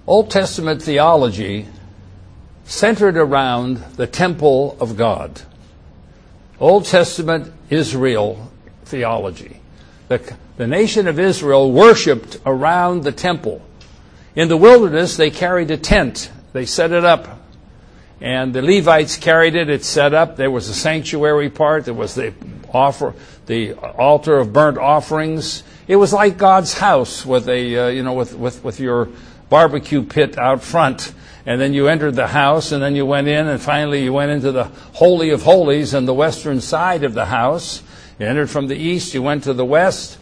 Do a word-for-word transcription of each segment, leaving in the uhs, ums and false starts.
Old Testament theology centered around the temple of God. Old Testament Israel theology. The, the nation of Israel worshipped around the temple. In the wilderness, they carried a tent. They set it up. And the Levites carried it. It's set up. There was a sanctuary part. There was the offer, the altar of burnt offerings. It was like God's house with a, uh, you know, with, with, with your barbecue pit out front. And then you entered the house, and then you went in, and finally you went into the Holy of Holies on the western side of the house. You entered from the east, you went to the west.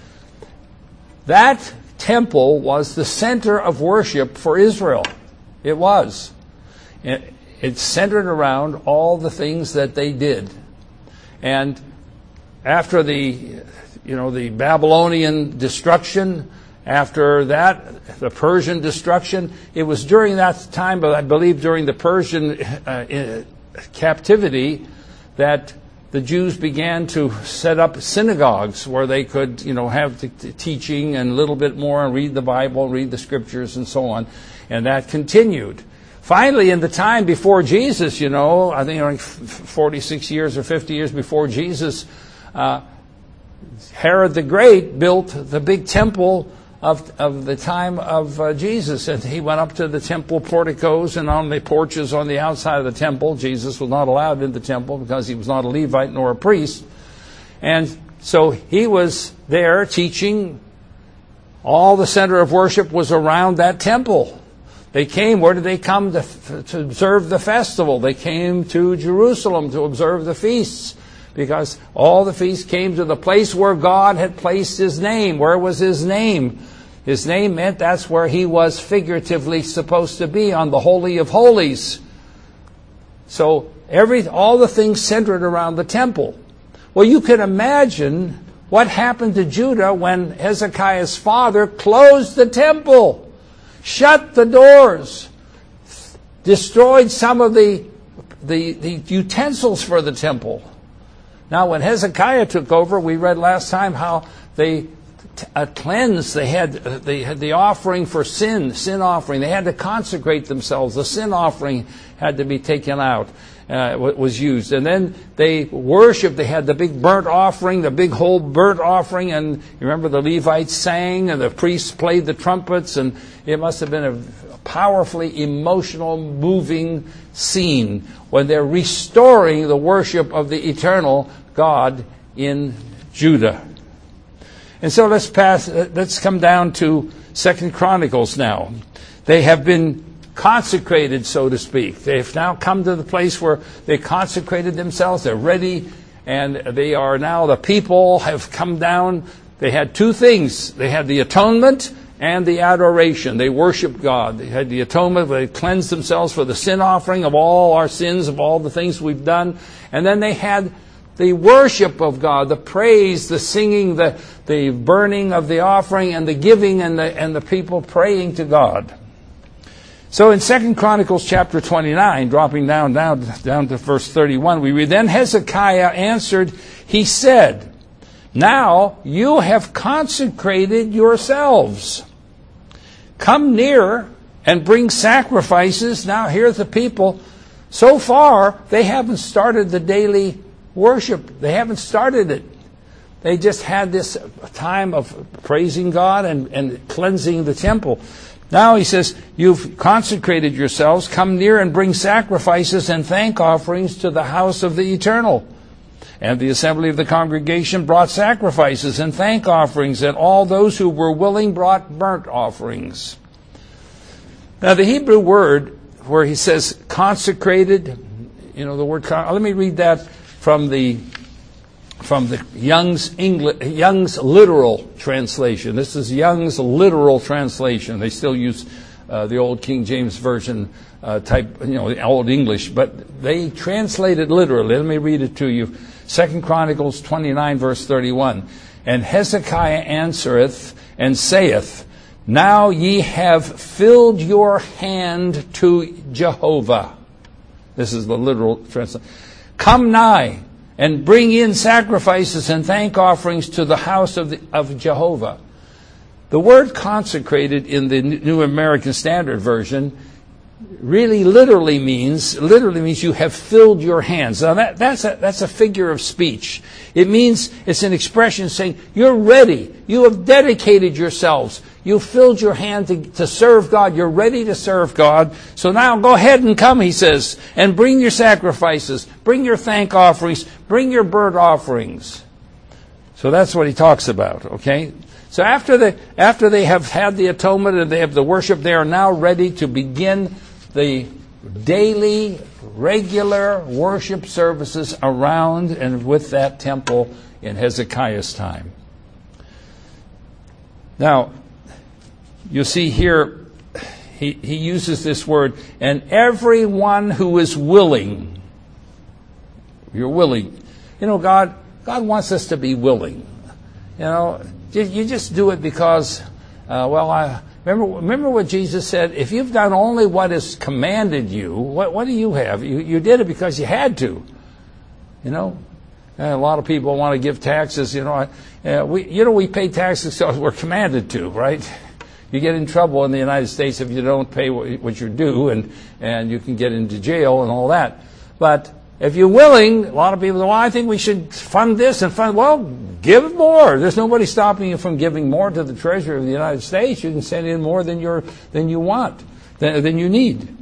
That temple was the center of worship for Israel. It was. It, it centered around all the things that they did. And after the, you know, the Babylonian destruction, after that, the Persian destruction, it was during that time, but I believe during the Persian uh, captivity, that the Jews began to set up synagogues where they could, you know, have the, the teaching and a little bit more and read the Bible, read the scriptures and so on. And that continued. Finally, in the time before Jesus, you know, I think like forty-six years or fifty years before Jesus, uh, Herod the Great built the big temple Of, of the time of uh, Jesus. And he went up to the temple porticos and on the porches on the outside of the temple. Jesus was not allowed in the temple because he was not a Levite nor a priest. And so he was there teaching. All the center of worship was around that temple. They came, where did they come to, to observe the festival? They came to Jerusalem to observe the feasts. Because all the feasts came to the place where God had placed His name. Where was His name? His name meant that's where He was figuratively supposed to be, on the Holy of Holies. So every all the things centered around the temple. Well, you can imagine what happened to Judah when Hezekiah's father closed the temple, shut the doors, destroyed some of the, the, the utensils for the temple. Now, when Hezekiah took over, we read last time how they uh, cleansed. They had uh, they had the offering for sin, sin offering. They had to consecrate themselves. The sin offering had to be taken out, uh, was used. And then they worshipped. They had the big burnt offering, the big whole burnt offering. And you remember the Levites sang and the priests played the trumpets. And it must have been a powerfully emotional, moving scene when they're restoring the worship of the eternal God in Judah. And so let's pass, let's come down to Second Chronicles now. They have been consecrated, so to speak. They've now come to the place where they consecrated themselves. They're ready, and they are now, the people have come down. They had two things. They had the atonement and the adoration. They worshiped God. They had the atonement. They cleansed themselves for the sin offering of all our sins, of all the things we've done. And then they had the worship of God, the praise, the singing, the, the burning of the offering, and the giving, and the, and the people praying to God. So in Second Chronicles chapter twenty-nine, dropping down, down, down to verse thirty-one, we read, "Then Hezekiah answered, he said, 'Now you have consecrated yourselves. Come near and bring sacrifices.'" Now here's the people. So far, they haven't started the daily worship. They haven't started it. They just had this time of praising God and, and cleansing the temple. Now he says, "You've consecrated yourselves. Come near and bring sacrifices and thank offerings to the house of the Eternal." And the assembly of the congregation brought sacrifices and thank offerings, and all those who were willing brought burnt offerings. Now the Hebrew word where he says consecrated, you know, the word, let me read that from the from the Young's English, Young's literal translation. This is Young's literal translation. They still use uh, the old King James Version uh, type, you know, the Old English, but they translate it literally. Let me read it to you. Second Chronicles twenty-nine, verse thirty-one. "And Hezekiah answereth and saith, 'Now ye have filled your hand to Jehovah.'" This is the literal translation. "Come nigh and bring in sacrifices and thank offerings to the house of, the, of Jehovah." The word consecrated in the New American Standard Version really literally means literally means you have filled your hands. Now that, that's a that's a figure of speech. It means it's an expression saying you're ready. You have dedicated yourselves. You filled your hand to, to serve God. You're ready to serve God. So now go ahead and come, he says, and bring your sacrifices, bring your thank offerings, bring your burnt offerings. So that's what he talks about, okay? So after they after they have had the atonement and they have the worship, they are now ready to begin the daily, regular worship services around and with that temple in Hezekiah's time. Now, you see here, he, he uses this word, and everyone who is willing. You're willing. You know, God, God wants us to be willing. You know, you just do it because, uh, well, I... Remember, remember what Jesus said? If you've done only what is commanded you, what, what do you have? You, you did it because you had to. You know, and a lot of people want to give taxes. You know, uh, we you know we pay taxes because we're commanded to, right? You get in trouble in the United States if you don't pay what, what you're due, and and you can get into jail and all that. But if you're willing, a lot of people say, well, I think we should fund this and fund, well, give more. There's nobody stopping you from giving more to the Treasury of the United States. You can send in more than you're, than you want, than, than you need.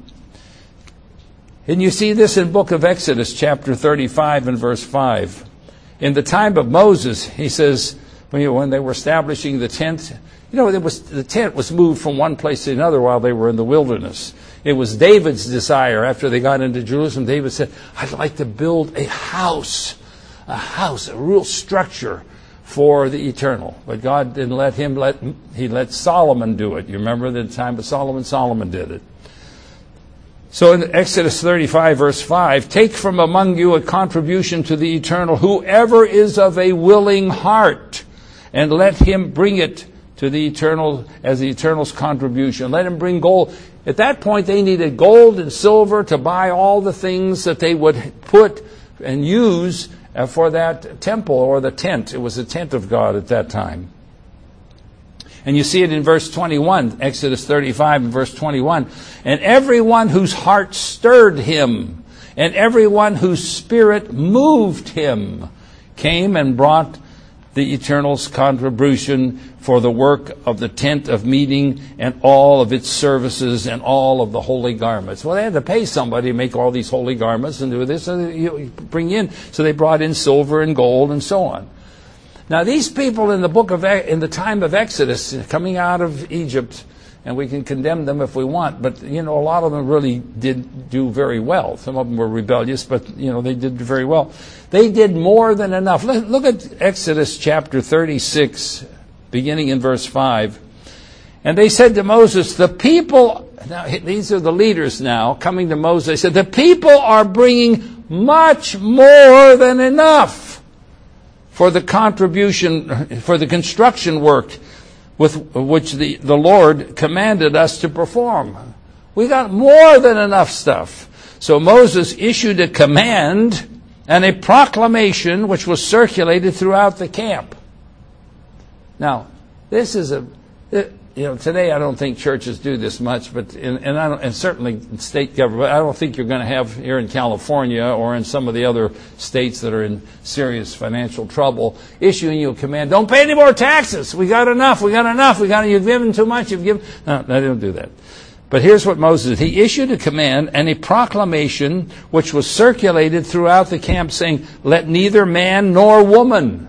And you see this in book of Exodus, chapter thirty-five and verse five. In the time of Moses, he says, when, you, when they were establishing the tent, you know, it was, the tent was moved from one place to another while they were in the wilderness. It was David's desire after they got into Jerusalem. David said, I'd like to build a house, a house, a real structure for the eternal. But God didn't let him, let he let Solomon do it. You remember the time of Solomon? Solomon did it. So in Exodus thirty-five, verse five, take from among you a contribution to the eternal, whoever is of a willing heart, and let him bring it to the eternal as the eternal's contribution. Let him bring gold. At that point, they needed gold and silver to buy all the things that they would put and use for that temple or the tent. It was the tent of God at that time. And you see it in verse twenty-one, Exodus thirty-five and verse twenty-one. And everyone whose heart stirred him, and everyone whose spirit moved him, came and brought the eternal's contribution for the work of the tent of meeting and all of its services and all of the holy garments. Well, they had to pay somebody to make all these holy garments and do this, so you bring in. So they brought in silver and gold and so on. Now, these people in the book of in the time of Exodus, coming out of Egypt, and we can condemn them if we want, but you know, a lot of them really did do very well. Some of them were rebellious, but you know, they did very well. They did more than enough. Look at Exodus chapter thirty-six, beginning in verse five. And they said to Moses, the people, now these are the leaders now coming to Moses. They said, the people are bringing much more than enough for the contribution, for the construction work with which the, the Lord commanded us to perform. We got more than enough stuff. So Moses issued a command and a proclamation which was circulated throughout the camp. Now, this is a, you know, today I don't think churches do this much, but in, and, I don't, and certainly in state government, I don't think you're going to have here in California or in some of the other states that are in serious financial trouble, issuing you a command, don't pay any more taxes. We got enough. We got enough. We got, you've given too much. You've given. No, they don't do that. But here's what Moses did. He issued a command and a proclamation which was circulated throughout the camp saying, let neither man nor woman.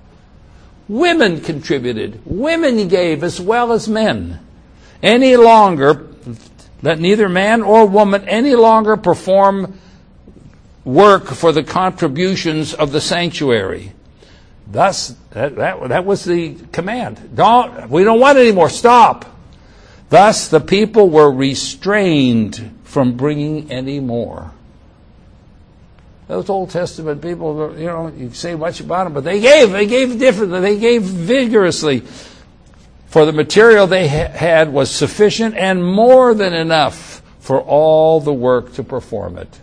Women contributed. Women gave as well as men. Any longer, let neither man or woman any longer perform work for the contributions of the sanctuary. Thus, that, that, that was the command. Don't, we don't want any more. Stop. Thus, the people were restrained from bringing any more. Those Old Testament people, you know, you can say much about them, but they gave, they gave differently, they gave vigorously. For the material they ha- had was sufficient and more than enough for all the work to perform it.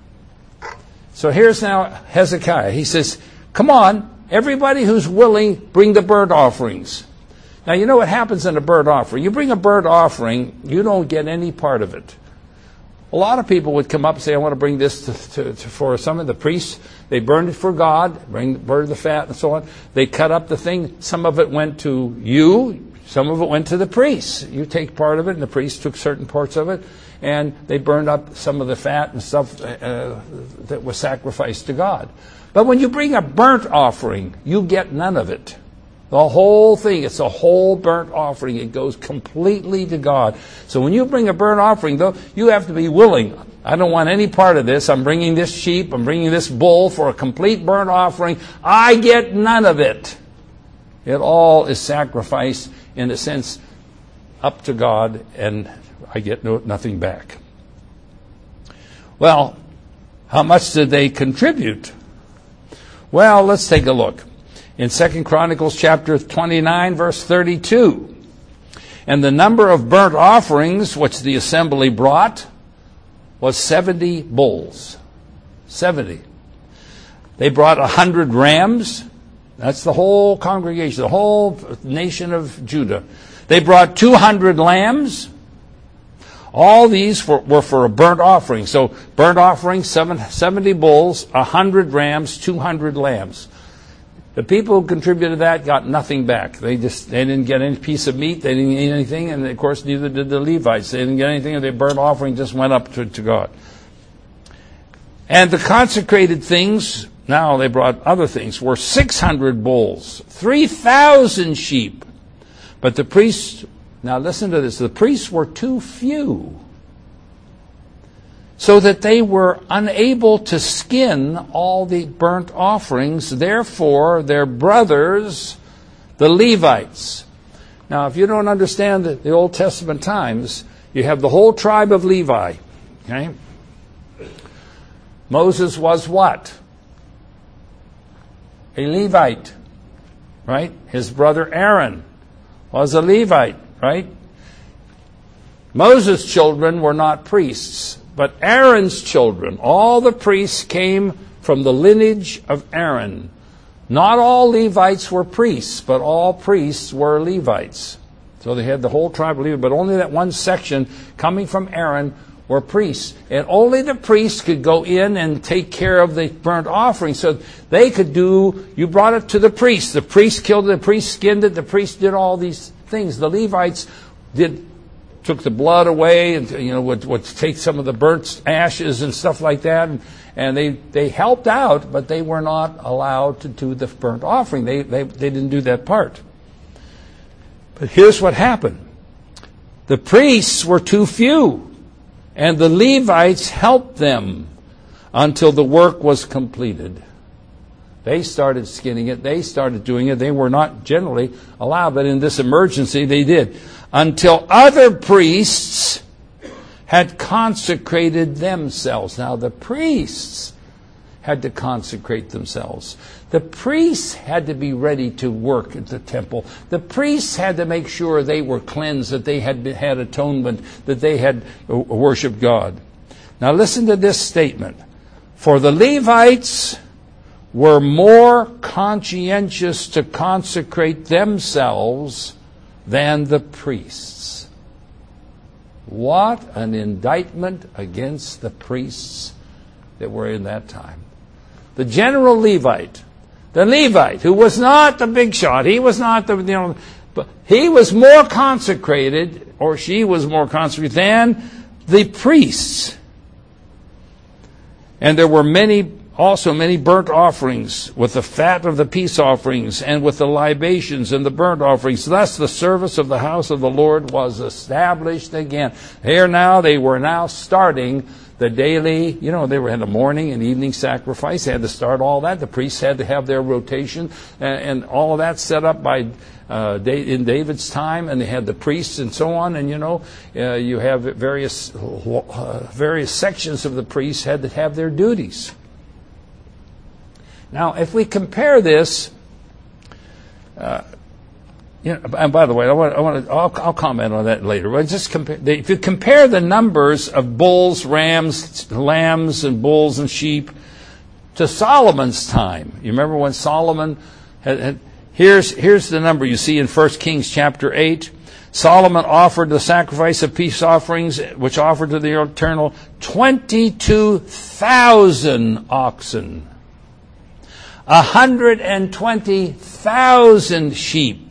So here's now Hezekiah. He says, come on, everybody who's willing, bring the burnt offerings. Now, you know what happens in a burnt offering? You bring a burnt offering, you don't get any part of it. A lot of people would come up and say, I want to bring this to, to, to, for some of the priests. They burned it for God, bring, burn the fat and so on. They cut up the thing. Some of it went to you. Some of it went to the priests. You take part of it, and the priests took certain parts of it. And they burned up some of the fat and stuff uh, that was sacrificed to God. But when you bring a burnt offering, you get none of it. The whole thing, it's a whole burnt offering. It goes completely to God. So when you bring a burnt offering, though, you have to be willing. I don't want any part of this. I'm bringing this sheep. I'm bringing this bull for a complete burnt offering. I get none of it. It all is sacrificed, in a sense, up to God, and I get no, nothing back. Well, how much did they contribute? Well, let's take a look. In Second Chronicles chapter twenty-nine, verse thirty-two, and the number of burnt offerings which the assembly brought was seventy bulls. Seventy. They brought a hundred rams. That's the whole congregation, the whole nation of Judah. They brought two hundred lambs. All these were, were for a burnt offering. So burnt offering, seven, seventy bulls, one hundred rams, two hundred lambs. The people who contributed that got nothing back. They just they didn't get any piece of meat. They didn't eat anything. And, of course, neither did the Levites. They didn't get anything. And their burnt offering just went up to, to God. And the consecrated things, now they brought other things, were six hundred bulls, three thousand sheep. But the priests, now listen to this, the priests were too few, so that they were unable to skin all the burnt offerings. Therefore, their brothers, the Levites. Now, if you don't understand the, the Old Testament times, you have the whole tribe of Levi. Okay? Moses was what? A Levite, right? His brother Aaron was a Levite, right? Moses' children were not priests. But Aaron's children, all the priests came from the lineage of Aaron. Not all Levites were priests, but all priests were Levites. So they had the whole tribe of Levi, but only that one section coming from Aaron were priests. And only the priests could go in and take care of the burnt offering. So they could do, you brought it to the priest. The priest killed it, the priest skinned it, the priest did all these things. The Levites did took the blood away, and you know would, would take some of the burnt ashes and stuff like that, and, and they, they helped out, but they were not allowed to do the burnt offering. They, they they didn't do that part. But here's what happened: the priests were too few, and the Levites helped them until the work was completed. They started skinning it. They started doing it. They were not generally allowed, but in this emergency, they did. Until other priests had consecrated themselves. Now, the priests had to consecrate themselves. The priests had to be ready to work at the temple. The priests had to make sure they were cleansed, that they had had atonement, that they had worshiped God. Now, listen to this statement. For the Levites were more conscientious to consecrate themselves than the priests. What an indictment against the priests that were in that time. The general Levite, the Levite, who was not the big shot, he was not the, you know, but he was more consecrated, or she was more consecrated than the priests. And there were many Also many burnt offerings with the fat of the peace offerings and with the libations and the burnt offerings. Thus the service of the house of the Lord was established again. Here now, they were now starting the daily, you know, they were in the morning and evening sacrifice. They had to start all that. The priests had to have their rotation and, and all of that set up by uh, in David's time. And they had the priests and so on. And, you know, uh, you have various, uh, various sections of the priests had to have their duties. Now, if we compare this, uh, you know, and by the way, I want, I want to, I'll, I'll comment on that later. But just compare, if you compare the numbers of bulls, rams, lambs, and bulls and sheep to Solomon's time, you remember when Solomon had, had Here's, here's the number you see in First Kings chapter eight. Solomon offered the sacrifice of peace offerings, which offered to the Eternal twenty-two thousand oxen, one hundred twenty thousand sheep.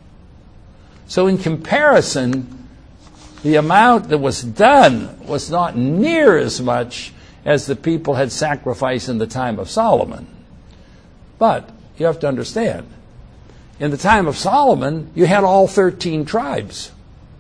So in comparison, the amount that was done was not near as much as the people had sacrificed in the time of Solomon. But you have to understand, in the time of Solomon, you had all thirteen tribes.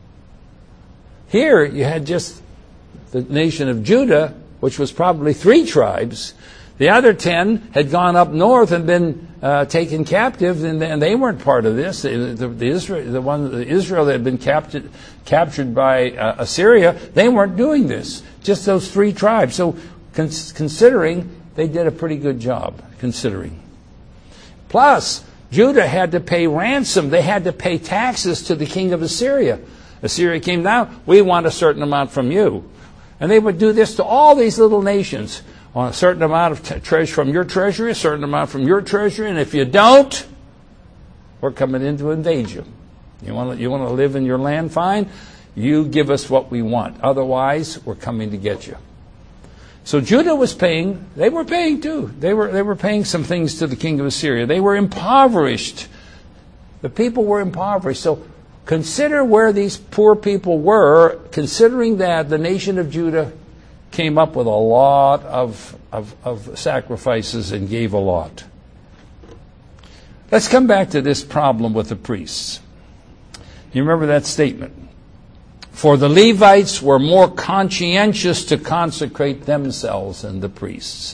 Here, you had just the nation of Judah, which was probably three tribes. The other ten had gone up north and been uh, taken captive, and, and they weren't part of this. The, the, the, Israel, the one, the Israel that had been captured, captured by uh, Assyria, they weren't doing this. Just those three tribes. So, cons- considering, they did a pretty good job, considering. Plus, Judah had to pay ransom. They had to pay taxes to the king of Assyria. Assyria came down, we want a certain amount from you. And they would do this to all these little nations. On a certain amount of t- treasure from your treasury, a certain amount from your treasury, and if you don't, we're coming in to invade you. You want to, you want to live in your land? Fine. You give us what we want. Otherwise, we're coming to get you. So Judah was paying, they were paying too. They were, they were paying some things to the king of Assyria. They were impoverished. The people were impoverished. So consider where these poor people were, considering that the nation of Judah came up with a lot of, of, of sacrifices and gave a lot. Let's come back to this problem with the priests. You remember that statement? For the Levites were more conscientious to consecrate themselves than the priests.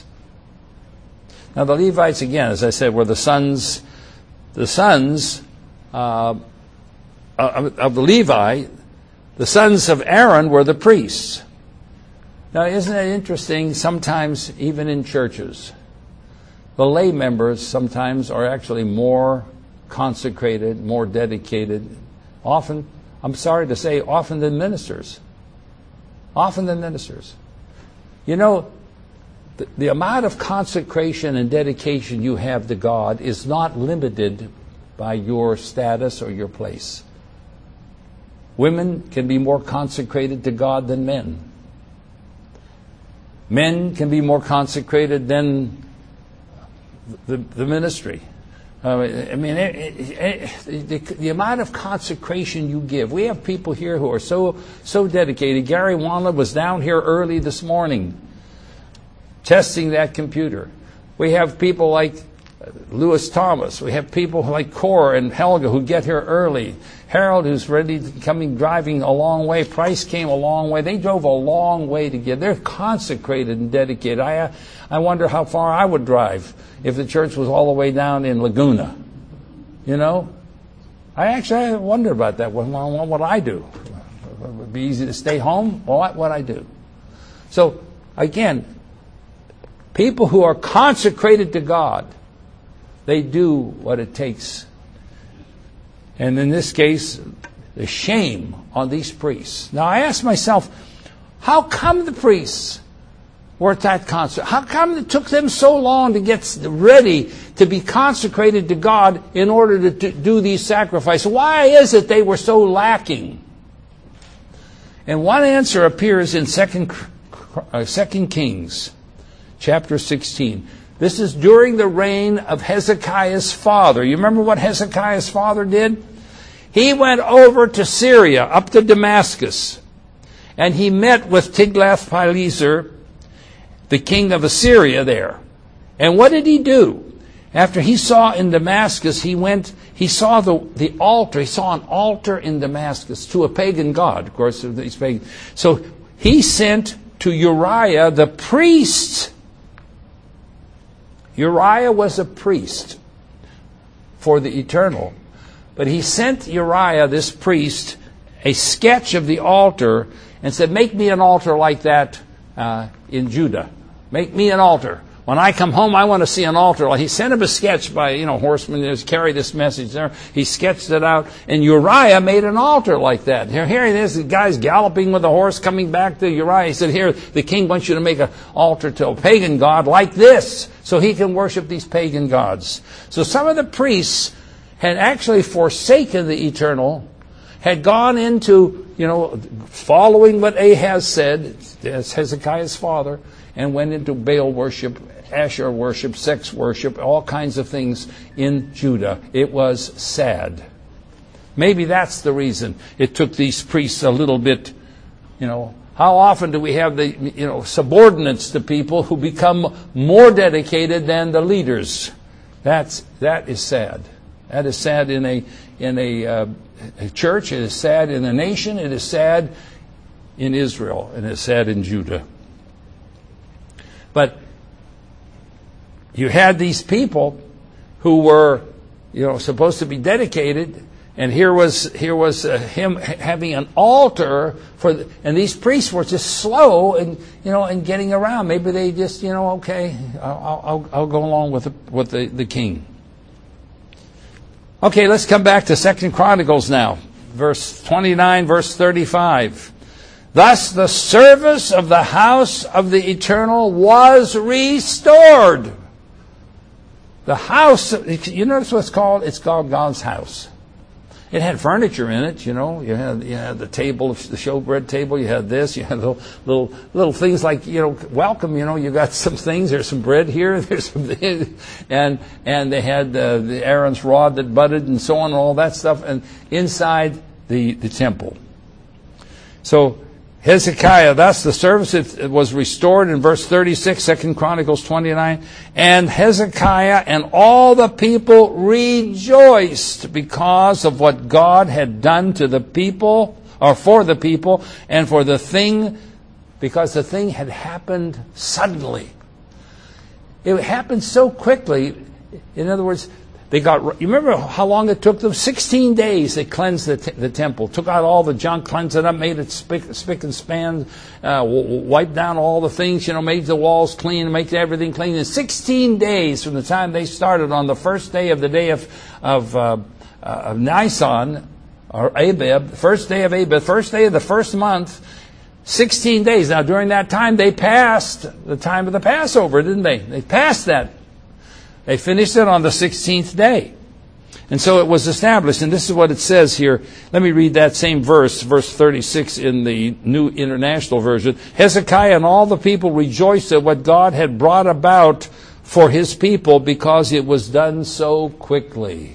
Now the Levites, again, as I said, were the sons, the sons uh, of, of the Levi. The sons of Aaron were the priests. Now, isn't it interesting, sometimes even in churches, the lay members sometimes are actually more consecrated, more dedicated, often, I'm sorry to say, often than ministers. Often than ministers. You know, the, the amount of consecration and dedication you have to God is not limited by your status or your place. Women can be more consecrated to God than men. Men can be more consecrated than the, the ministry. Uh, I mean, it, it, it, the, the amount of consecration you give. We have people here who are so so dedicated. Gary Wanlad was down here early this morning testing that computer. We have people like Lewis Thomas. We have people like Cora and Helga who get here early. Harold, who's ready to coming driving a long way. Price came a long way. They drove a long way to get. They're consecrated and dedicated. I I wonder how far I would drive if the church was all the way down in Laguna. You know, I actually I wonder about that. What, what would I do? It would be easy to stay home. Well, what would I do? So again, people who are consecrated to God, they do what it takes. And in this case, the shame on these priests. Now I ask myself, how come the priests were at that concert? How come it took them so long to get ready to be consecrated to God in order to do these sacrifices? Why is it they were so lacking? And one answer appears in Second Kings chapter sixteen. This is during the reign of Hezekiah's father. You remember what Hezekiah's father did? He went over to Syria, up to Damascus, and he met with Tiglath-Pileser, the king of Assyria there. And what did he do? After he saw in Damascus, he went, he saw the, the altar, he saw an altar in Damascus to a pagan god, of course, these pagan. So he sent to Uriah the priest. Uriah was a priest for the Eternal. But he sent Uriah, this priest, a sketch of the altar and said, make me an altar like that uh, in Judah. Make me an altar. When I come home, I want to see an altar. He sent him a sketch by, you know, horsemen that carry this message there. He sketched it out, and Uriah made an altar like that. Here, here it is, the guy's galloping with a horse coming back to Uriah. He said, here, the king wants you to make an altar to a pagan god like this, so he can worship these pagan gods. So some of the priests had actually forsaken the eternal, had gone into, you know, following what Ahaz said, as Hezekiah's father, and went into Baal worship, Asherah worship, sex worship, all kinds of things in Judah. It was sad. Maybe that's the reason it took these priests a little bit, you know. How often do we have the, you know, subordinates to people who become more dedicated than the leaders? That's, that is sad. That is sad in a, in a, uh, a church. It is sad in a nation. It is sad in Israel. And it is sad in Judah. But you had these people who were, you know, supposed to be dedicated, and here was here was uh, him having an altar for, the, and these priests were just slow and you know and getting around. Maybe they just you know okay, I'll I'll, I'll go along with the, with the, the king. Okay, let's come back to Second Chronicles now, verse twenty-nine, verse thirty-five. Thus the service of the house of the Eternal was restored. The house, you notice what it's called? It's called God's house. It had furniture in it, you know. You had you had the table, the showbread table. You had this. You had little little little things like you know, welcome. You know, you got some things. There's some bread here. There's some, and and they had uh, the Aaron's rod that budded and so on, and all that stuff. And inside the the temple. So Hezekiah, thus the service it was restored in verse thirty-six, Second Chronicles twenty-nine. And Hezekiah and all the people rejoiced because of what God had done to the people, or for the people, and for the thing, because the thing had happened suddenly. It happened so quickly. In other words, they got, you remember how long it took them? sixteen days they cleansed the, t- the temple, took out all the junk, cleansed it up, made it spick, spick and span, uh, w- wiped down all the things, you know, made the walls clean, made everything clean. In sixteen days from the time they started on the first day of the day of, of, uh, uh, of Nisan, or Abib, first day of Abib, first day of the first month, sixteen days. Now during that time they passed the time of the Passover, didn't they? They passed that. They finished it on the sixteenth day. And so it was established. And this is what it says here. Let me read that same verse, verse thirty-six in the New International Version. Hezekiah and all the people rejoiced at what God had brought about for his people because it was done so quickly.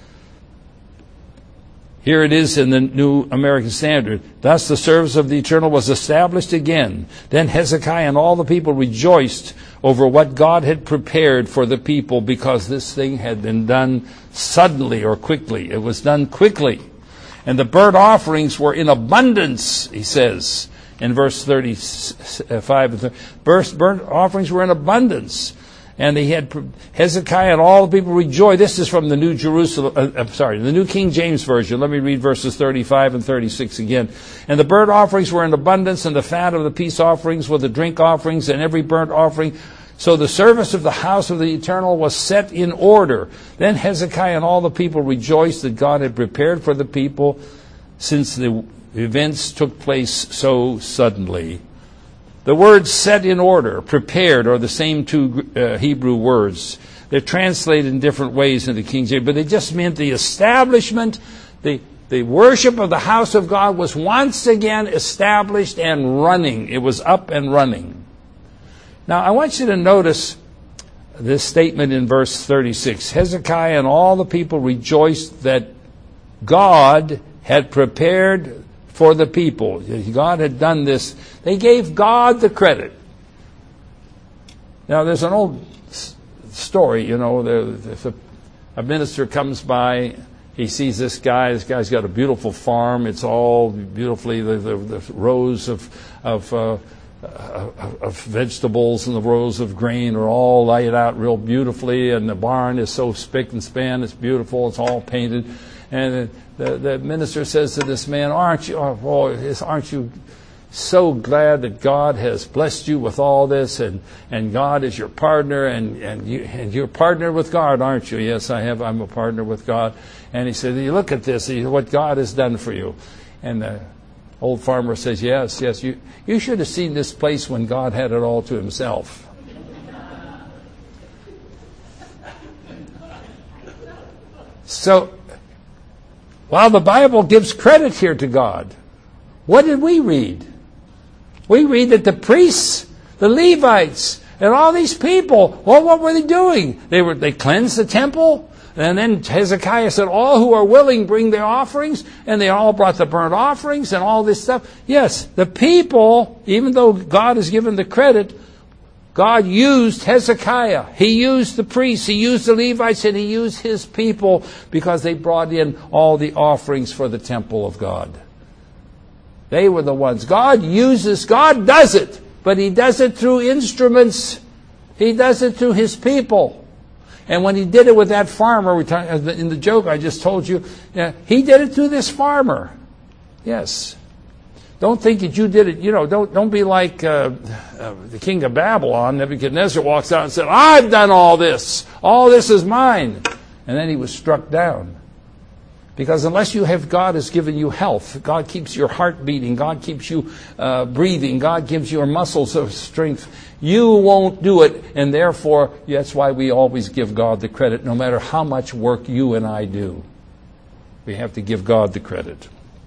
Here it is in the New American Standard. Thus the service of the Eternal was established again. Then Hezekiah and all the people rejoiced over what God had prepared for the people because this thing had been done suddenly or quickly. It was done quickly. And the burnt offerings were in abundance, he says in verse thirty-five. Burnt offerings were in abundance. And he had Hezekiah and all the people rejoiced. This is from the New Jerusalem. Uh, I'm sorry, the New King James Version. Let me read verses thirty-five and thirty-six again. And the burnt offerings were in abundance, and the fat of the peace offerings with the drink offerings, and every burnt offering. So the service of the house of the Eternal was set in order. Then Hezekiah and all the people rejoiced that God had prepared for the people, since the events took place so suddenly. The words set in order, prepared, are the same two uh, Hebrew words. They're translated in different ways into King James, but they just meant the establishment, the, the worship of the house of God was once again established and running. It was up and running. Now, I want you to notice this statement in verse thirty-six. Hezekiah and all the people rejoiced that God had prepared for the people. God had done this. They gave God the credit. Now, there's an old story, you know, if a, a minister comes by, he sees this guy, this guy's got a beautiful farm, it's all beautifully, the, the, the rows of, of, uh, of vegetables and the rows of grain are all laid out real beautifully, and the barn is so spick and span, it's beautiful, it's all painted. And the, the minister says to this man, aren't you, oh, boy, aren't you so glad that God has blessed you with all this, and, and God is your partner, and, and, you, and you're partnered with God, aren't you? Yes, I have. I'm a partner with God. And he said, you look at this, what God has done for you. And the old farmer says, yes, yes, you, you should have seen this place when God had it all to himself. So, while the Bible gives credit here to God, what did we read? We read that the priests, the Levites, and all these people, well, what were they doing? They were they cleansed the temple. And then Hezekiah said, all who are willing bring their offerings. And they all brought the burnt offerings and all this stuff. Yes, the people, even though God has given the credit, God used Hezekiah. He used the priests. He used the Levites. And he used his people because they brought in all the offerings for the temple of God. They were the ones. God uses, God does it. But he does it through instruments. He does it through his people. And when he did it with that farmer, we talk, in the joke I just told you, yeah, he did it through this farmer. Yes. Don't think that you did it, you know, don't don't be like uh, uh, the king of Babylon. Nebuchadnezzar walks out and said, I've done all this. All this is mine. And then he was struck down. Because unless you have God has given you health, God keeps your heart beating, God keeps you uh, breathing, God gives your muscles of strength, you won't do it. And therefore, that's why we always give God the credit, no matter how much work you and I do. We have to give God the credit.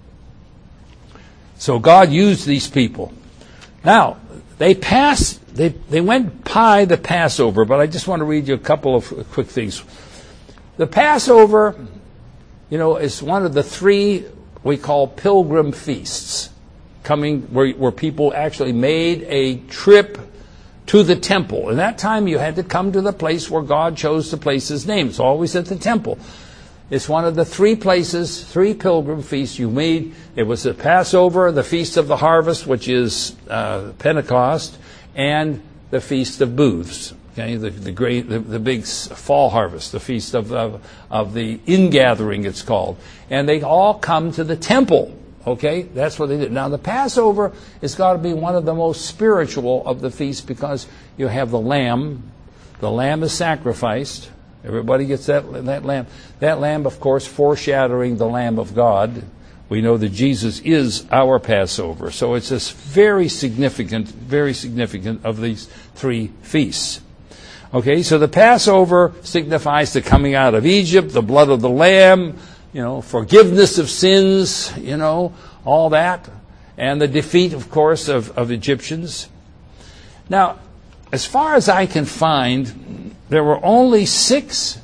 So God used these people. Now, they passed, they, they went by the Passover, but I just want to read you a couple of quick things. The Passover, you know, is one of the three we call pilgrim feasts, coming where, where people actually made a trip to the temple. In that time, you had to come to the place where God chose to place his name. It's always at the temple. It's one of the three places, three pilgrim feasts you made. It was the Passover, the Feast of the Harvest, which is uh, Pentecost, and the Feast of Booths. Okay, the, the great, the, the big fall harvest, the feast of, of of the ingathering, it's called, and they all come to the temple. Okay, that's what they did. Now the Passover has got to be one of the most spiritual of the feasts because you have the lamb. The lamb is sacrificed. Everybody gets that that lamb. That lamb, of course, foreshadowing the Lamb of God. We know that Jesus is our Passover, so it's this very significant, very significant of these three feasts. Okay, so the Passover signifies the coming out of Egypt, the blood of the Lamb, you know, forgiveness of sins, you know, all that, and the defeat, of course, of, of Egyptians. Now, as far as I can find, there were only six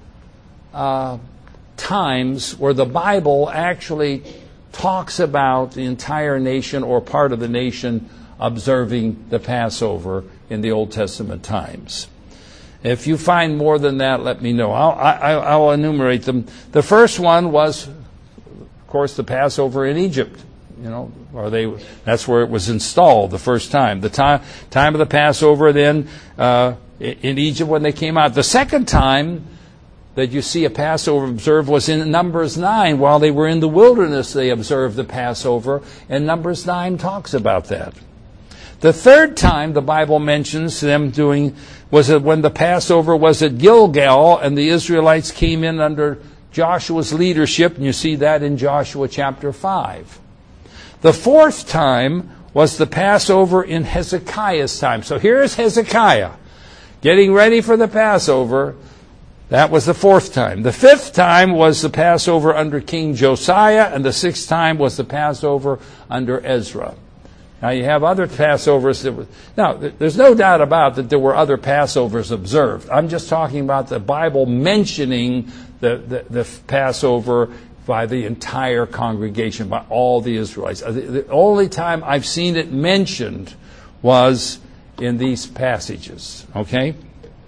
uh, times where the Bible actually talks about the entire nation or part of the nation observing the Passover in the Old Testament times. If you find more than that, let me know. I'll, I, I'll enumerate them. The first one was, of course, the Passover in Egypt. You know, or they that's where it was installed the first time. The time time of the Passover then uh, in Egypt when they came out. The second time that you see a Passover observed was in Numbers nine. While they were in the wilderness, they observed the Passover, and Numbers nine talks about that. The third time the Bible mentions them doing was when the Passover was at Gilgal and the Israelites came in under Joshua's leadership, and you see that in Joshua chapter five. The fourth time was the Passover in Hezekiah's time. So here's Hezekiah getting ready for the Passover. That was the fourth time. The fifth time was the Passover under King Josiah, and the sixth time was the Passover under Ezra. Now, you have other Passovers that were... Now, there's no doubt about that there were other Passovers observed. I'm just talking about the Bible mentioning the, the, the Passover by the entire congregation, by all the Israelites. The only time I've seen it mentioned was in these passages, okay?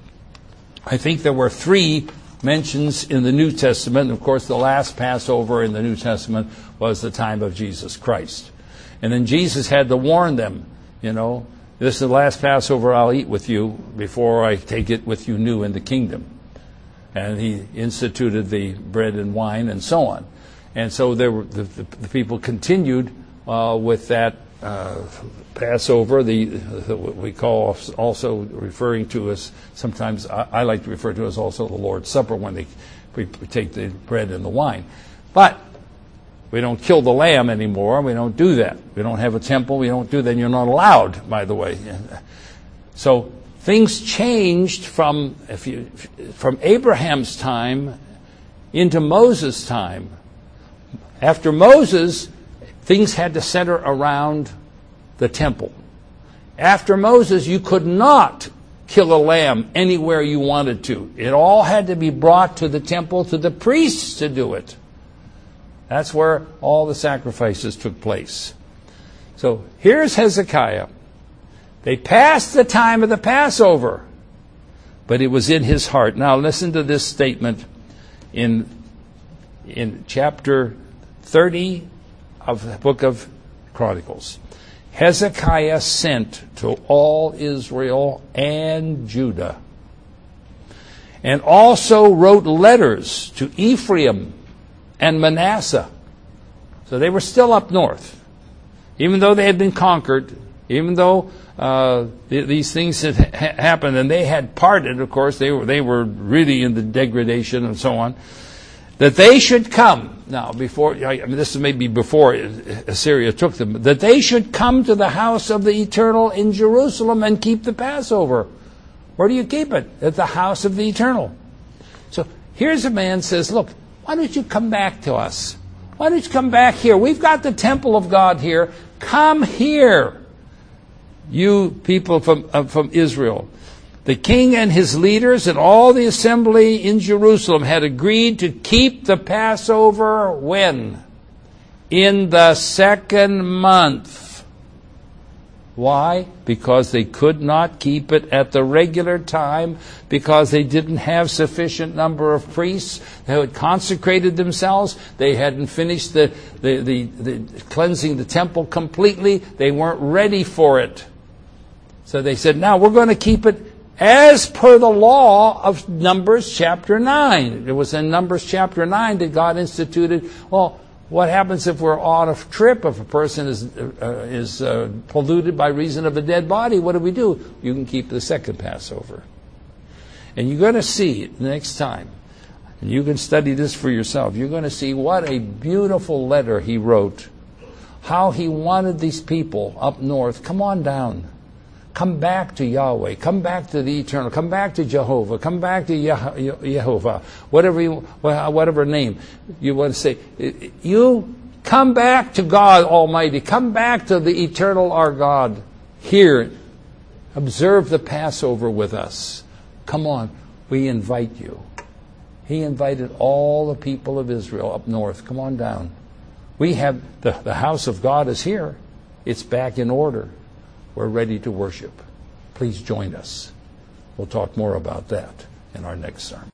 I think there were three mentions in the New Testament. Of course, the last Passover in the New Testament was the time of Jesus Christ. And then Jesus had to warn them, you know, this is the last Passover I'll eat with you before I take it with you new in the kingdom. And he instituted the bread and wine and so on. And so there were, the, the, the people continued uh, with that uh, Passover, the, the what we call also referring to as, sometimes I, I like to refer to as also the Lord's Supper when they we take the bread and the wine. But we don't kill the lamb anymore. We don't do that. We don't have a temple. We don't do that. You're not allowed, by the way. So things changed from if you from Abraham's time into Moses' time. After Moses, things had to center around the temple. After Moses, you could not kill a lamb anywhere you wanted to. It all had to be brought to the temple, to the priests to do it. That's where all the sacrifices took place. So here's Hezekiah. They passed the time of the Passover, but it was in his heart. Now listen to this statement in, in chapter thirty of the book of Chronicles. Hezekiah sent to all Israel and Judah, and also wrote letters to Ephraim and Manasseh. So they were still up north. Even though they had been conquered, even though uh, th- these things had ha- happened, and they had parted, of course, they were, they were really in the degradation and so on, that they should come. Now, before, I mean, this is maybe before Assyria took them, that they should come to the house of the Eternal in Jerusalem and keep the Passover. Where do you keep it? At the house of the Eternal. So here's a man says, look, why don't you come back to us? Why don't you come back here? We've got the temple of God here. Come here, you people from, uh, from Israel. The king and his leaders and all the assembly in Jerusalem had agreed to keep the Passover when? In the second month. Why? Because they could not keep it at the regular time, because they didn't have sufficient number of priests who had consecrated themselves. They hadn't finished the, the, the, the cleansing the temple completely. They weren't ready for it. So they said, now we're going to keep it as per the law of Numbers chapter nine. It was in Numbers chapter nine that God instituted, well, what happens if we're on a trip, if a person is uh, is uh, polluted by reason of a dead body? What do we do? You can keep the second Passover. And you're going to see next time, and you can study this for yourself, you're going to see what a beautiful letter he wrote, how he wanted these people up north, come on down. Come back to Yahweh. Come back to the Eternal. Come back to Jehovah. Come back to Yeh- Jehovah. Whatever you, whatever name you want to say. You come back to God Almighty. Come back to the Eternal our God. Here, observe the Passover with us. Come on, we invite you. He invited all the people of Israel up north. Come on down. We have, the, the house of God is here. It's back in order. We're ready to worship. Please join us. We'll talk more about that in our next sermon.